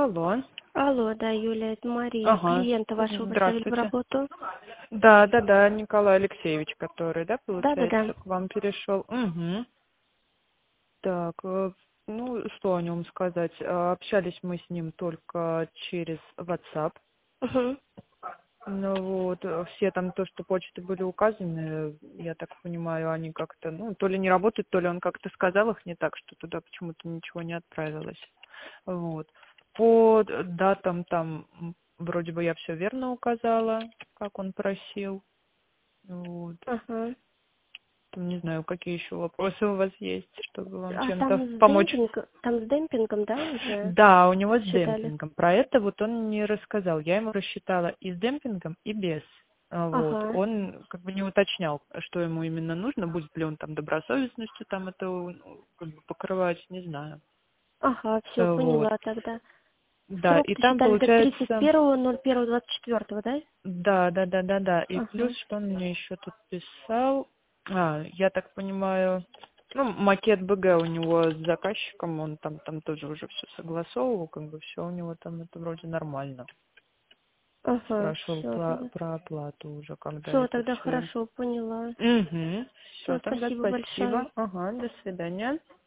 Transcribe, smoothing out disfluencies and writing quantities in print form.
Алло. Алло, да, Юля, это Мария. Ага. Клиента вашего выставили в Здравствуйте. работу. Да, Николай Алексеевич, который, да, Да-да-да. получается, к вам перешел. Угу. Так, ну, что о нем сказать? Общались мы с ним только через WhatsApp. Угу. Ну вот, все там то, что почты были указаны, я так понимаю, они как-то, ну, то ли не работают, то ли он как-то сказал их не так, что туда почему-то ничего не отправилось. Вот. По датам там вроде бы я все верно указала, как он просил. Вот. Ага. Там не знаю, какие еще вопросы у вас есть, чтобы вам А чем-то помочь. там с демпингом, да, уже Да, у него с считали? демпингом. Про это вот он не рассказал. Я ему рассчитала и с демпингом, и без. Вот. Ага. Он как бы не уточнял, что ему именно нужно, будет ли он там добросовестностью там это как бы покрывать, не знаю. Ага, все, Вот. поняла тогда. Да, и Срок-то там считали до получается, 31.01.24, да? да. И плюс, Ага. что он мне еще тут писал, я так понимаю, ну, макет БГ у него с заказчиком, он там тоже уже все согласовывал, как бы все у него там это вроде нормально. Ага, Спрашивал все тогда. про оплату уже, когда Все, это тогда все. хорошо, поняла. Угу. Все, Все, тогда спасибо большое. спасибо. Ага, до свидания.